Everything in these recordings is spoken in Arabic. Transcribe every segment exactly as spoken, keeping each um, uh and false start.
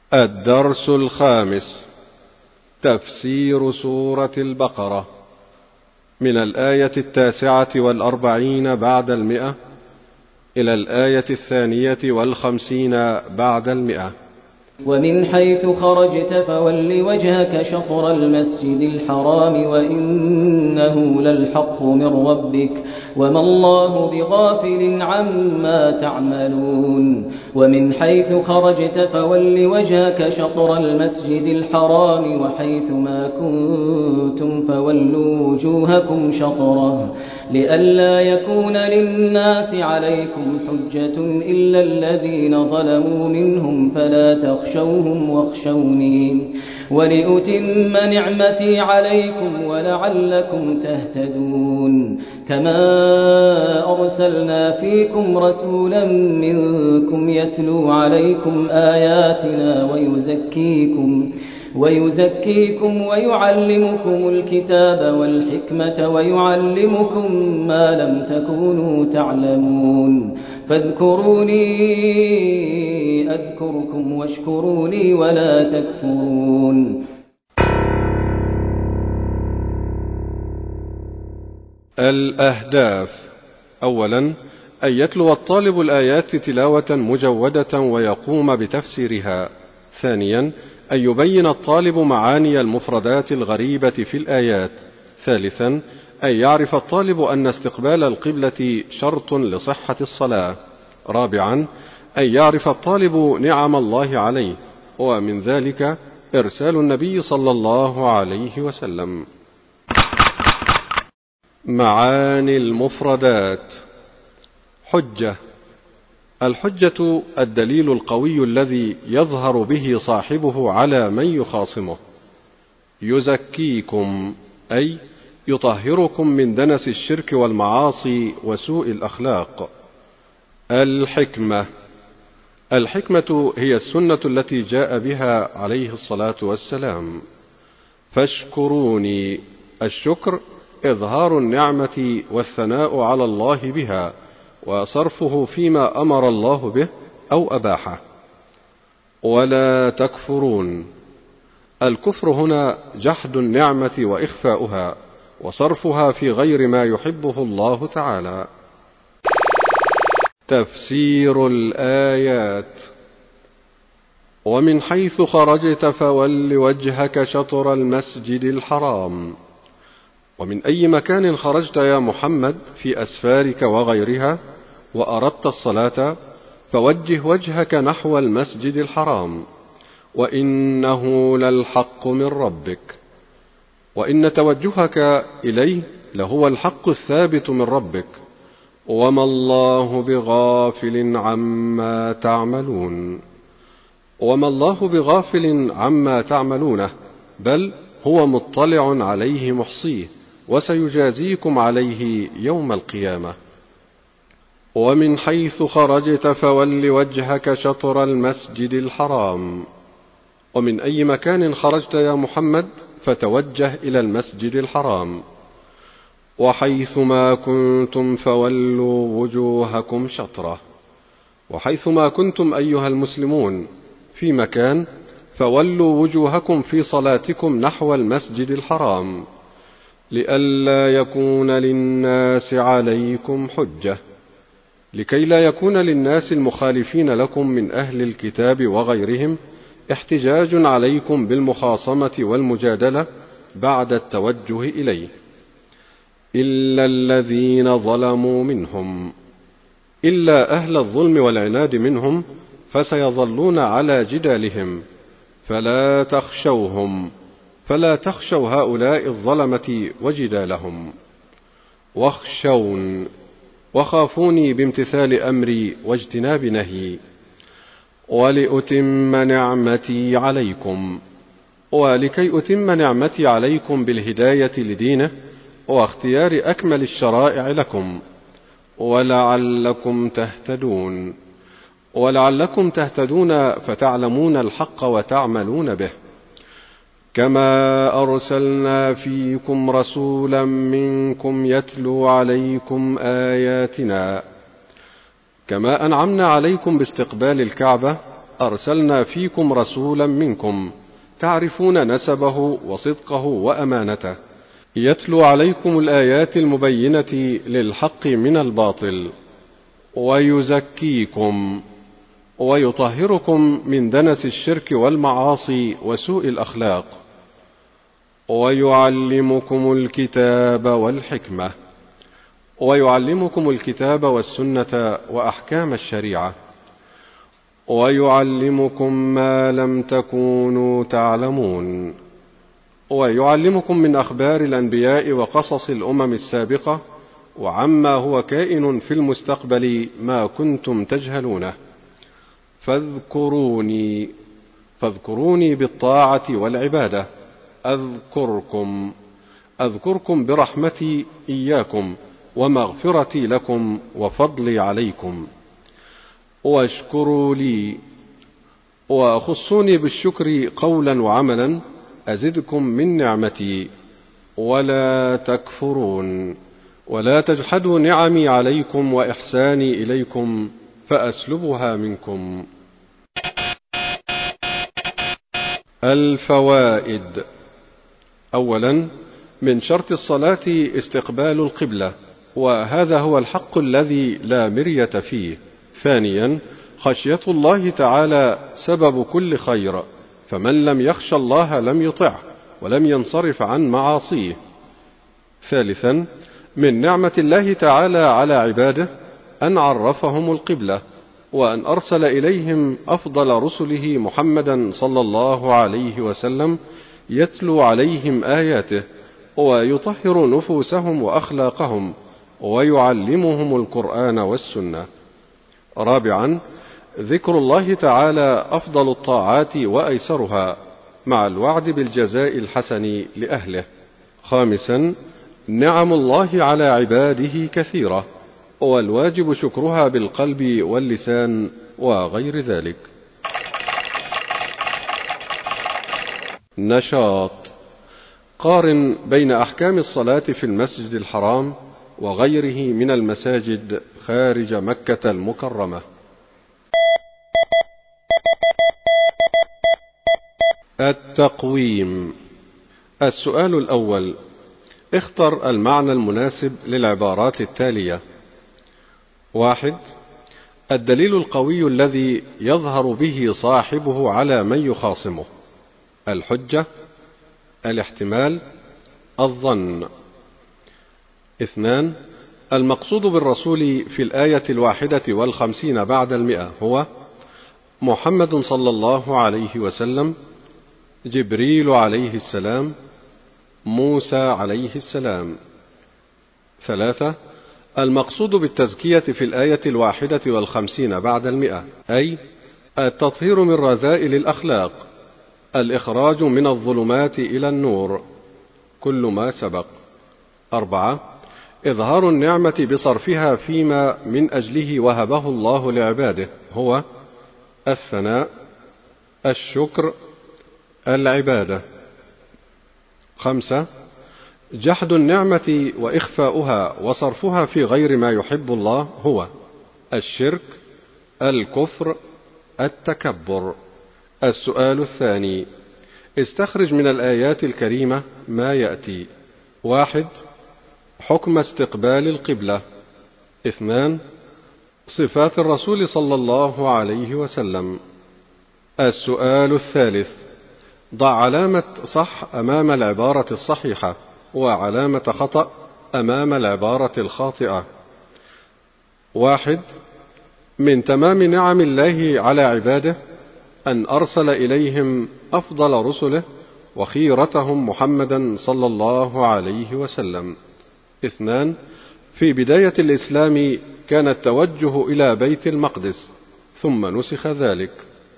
الدرس الخامس: تفسير سورة البقرة، من الآية التاسعة والأربعين بعد المئة إلى الآية الثانية والخمسين بعد المئة. ومن حيث خرجت فول وجهك شطر المسجد الحرام وإنه للحق من ربك وما الله بغافل عما تعملون. ومن حيث خرجت فول وجهك شطر المسجد الحرام وحيث ما كنتم فولوا وجوهكم شطره لئلا يكون للناس عليكم حجة إلا الذين ظلموا منهم فلا تخشوهم واخشوني ولأتم نعمتي عليكم ولعلكم تهتدون. كما أرسلنا فيكم رسولا منكم يتلو عليكم آياتنا ويزكيكم ويزكيكم ويعلمكم الكتاب والحكمة ويعلمكم ما لم تكونوا تعلمون. فاذكروني أذكركم واشكروا لي ولا تكفرون. الأهداف: أولا، أن يتلو الطالب الآيات تلاوة مجودة ويقوم بتفسيرها. ثانيا، أن يبين الطالب معاني المفردات الغريبة في الآيات. ثالثا، أن يعرف الطالب أن استقبال القبلة شرط لصحة الصلاة. رابعا، أن يعرف الطالب نعم الله عليه، ومن ذلك إرسال النبي صلى الله عليه وسلم. معاني المفردات: حجة: الحجة الدليل القوي الذي يظهر به صاحبه على من يخاصمه. يزكيكم أي يطهركم من دنس الشرك والمعاصي وسوء الأخلاق. الحكمة: الحكمة هي السنة التي جاء بها عليه الصلاة والسلام. فاشكروني: الشكر إظهار النعمة والثناء على الله بها وصرفه فيما أمر الله به أو أباحه. ولا تكفرون: الكفر هنا جحد النعمة وإخفاؤها وصرفها في غير ما يحبه الله تعالى. تفسير الآيات: ومن حيث خرجت فول وجهك شطر المسجد الحرام. ومن أي مكان خرجت يا محمد في أسفارك وغيرها وأردت الصلاة فوجه وجهك نحو المسجد الحرام وإنه للحق من ربك. وإن توجهك إليه لهو الحق الثابت من ربك وما الله بغافل عما تعملون. وما الله بغافل عما تعملونه، بل هو مطلع عليه محصيه وسيجازيكم عليه يوم القيامة. ومن حيث خرجت فول وجهك شطر المسجد الحرام. ومن أي مكان خرجت يا محمد فتوجه إلى المسجد الحرام. وحيث ما كنتم فولوا وجوهكم شطره. وحيث ما كنتم أيها المسلمون في مكان فولوا وجوهكم في صلاتكم نحو المسجد الحرام لئلا يكون للناس عليكم حجة، لكي لا يكون للناس المخالفين لكم من أهل الكتاب وغيرهم احتجاج عليكم بالمخاصمة والمجادلة بعد التوجه إليه، إلا الذين ظلموا منهم، إلا أهل الظلم والعناد منهم فسيظلون على جدالهم. فلا تخشوهم، فلا تخشوا هؤلاء الظلمة وجدالهم. واخشون، وخافوني بامتثال أمري واجتناب نهي. ولأتم نعمتي عليكم، ولكي أتم نعمتي عليكم بالهداية لدينه واختيار أكمل الشرائع لكم. ولعلكم تهتدون، ولعلكم تهتدون فتعلمون الحق وتعملون به. كما أرسلنا فيكم رسولا منكم يتلو عليكم آياتنا. كما أنعمنا عليكم باستقبال الكعبة أرسلنا فيكم رسولا منكم تعرفون نسبه وصدقه وأمانته يتلو عليكم الآيات المبينة للحق من الباطل ويزكيكم ويطهركم من دنس الشرك والمعاصي وسوء الأخلاق ويعلمكم الكتاب والحكمة ويعلمكم الكتاب والسنة وأحكام الشريعة ويعلمكم ما لم تكونوا تعلمون ويعلمكم من أخبار الأنبياء وقصص الأمم السابقة وعما هو كائن في المستقبل ما كنتم تجهلونه فاذكروني فاذكروني بالطاعة والعبادة أذكركم أذكركم برحمتي إياكم ومغفرتي لكم وفضلي عليكم واشكروا لي وخصوني بالشكر قولا وعملا أزدكم من نعمتي ولا تكفرون ولا تجحدوا نعمي عليكم وإحساني إليكم فأسلبها منكم. الفوائد. أولا، من شرط الصلاة استقبال القبلة، وهذا هو الحق الذي لا مرية فيه. ثانيا، خشية الله تعالى سبب كل خير، فمن لم يخش الله لم يطعه ولم ينصرف عن معاصيه. ثالثا، من نعمة الله تعالى على عباده أن عرفهم القبلة، وأن أرسل إليهم أفضل رسله محمدا صلى الله عليه وسلم يتلو عليهم آياته ويطهر نفوسهم وأخلاقهم ويعلمهم القرآن والسنة. رابعا، ذكر الله تعالى أفضل الطاعات وأيسرها مع الوعد بالجزاء الحسن لأهله. خامسا، نعم الله على عباده كثيرة، والواجب شكرها بالقلب واللسان وغير ذلك. نشاط. قارن بين أحكام الصلاة في المسجد الحرام وغيره من المساجد خارج مكة المكرمة. التقويم. السؤال الأول: اختر المعنى المناسب للعبارات التالية. واحد: الدليل القوي الذي يظهر به صاحبه على من يخاصمه. الحجة، الاحتمال، الظن. اثنان: المقصود بالرسول في الآية الواحدة والخمسين بعد المئة هو محمد صلى الله عليه وسلم، جبريل عليه السلام، موسى عليه السلام. ثلاثة: المقصود بالتزكية في الآية الواحدة والخمسين بعد المئة أي التطهير من رذائل الأخلاق، الإخراج من الظلمات إلى النور، كل ما سبق. أربعة: إظهار النعمة بصرفها فيما من أجله وهبه الله لعباده هو الثناء، الشكر، العبادة. خمسة: جحد النعمة وإخفاؤها وصرفها في غير ما يحب الله هو الشرك، الكفر، التكبر. السؤال الثاني: استخرج من الآيات الكريمة ما يأتي. واحد: حكم استقبال القبلة. اثنان: صفات الرسول صلى الله عليه وسلم. السؤال الثالث: ضع علامة صح أمام العبارة الصحيحة وعلامة خطأ أمام العبارة الخاطئة. واحد: من تمام نعم الله على عباده أن أرسل إليهم أفضل رسله وخيرتهم محمدا صلى الله عليه وسلم. اثنان: في بداية الإسلام كان التوجه إلى بيت المقدس ثم نسخ ذلك.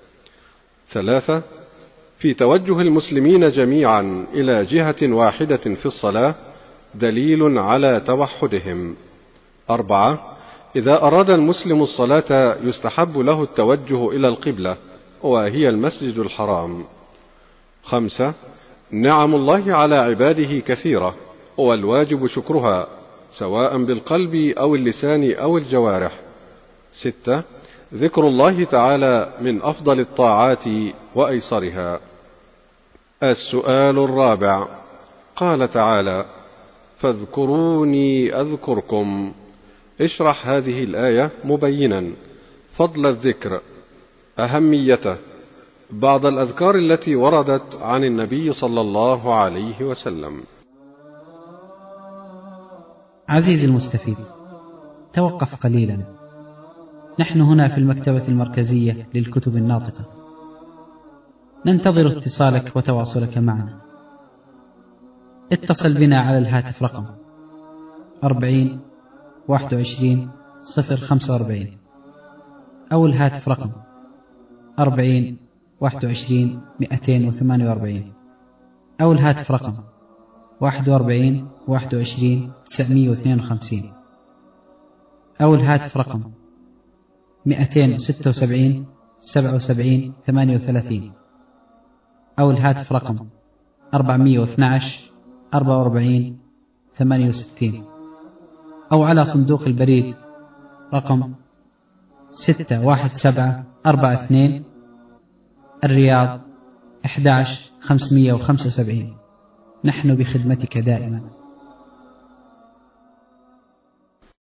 ثلاثة: في توجه المسلمين جميعا إلى جهة واحدة في الصلاة دليل على توحدهم. أربعة: إذا أراد المسلم الصلاة يستحب له التوجه إلى القبلة وهي المسجد الحرام. خمسة: نعم الله على عباده كثيرة، والواجب شكرها سواء بالقلب أو اللسان أو الجوارح. ستة: ذكر الله تعالى من أفضل الطاعات وأيسرها. السؤال الرابع، قال تعالى: فاذكروني أذكركم. اشرح هذه الآية مبينا فضل الذكر، أهميته، بعض الأذكار التي وردت عن النبي صلى الله عليه وسلم. عزيزي المستفيد، توقف قليلا. نحن هنا في المكتبة المركزية للكتب الناطقة، ننتظر اتصالك وتواصلك معنا. اتصل بنا على الهاتف رقم أربعين واحد وعشرين صفر خمسة وأربعين أو الهاتف رقم أربعين واحد وعشرين مئتين وثمانية وأربعين أو الهاتف رقم واحد وأربعين واحد وعشرين تسعمئة واثنين وخمسين أو الهاتف رقم مئتين وستة وسبعين سبعة وسبعين ثمانية وثلاثين أو الهاتف رقم أربعمئة واثني عشر أربعة وأربعين ثمانية وستين أو على صندوق البريد رقم ستة واحد سبعة أربعة اثنين الرياض أحد عشر خمسمئة وخمسة وسبعين. نحن بخدمتك دائما.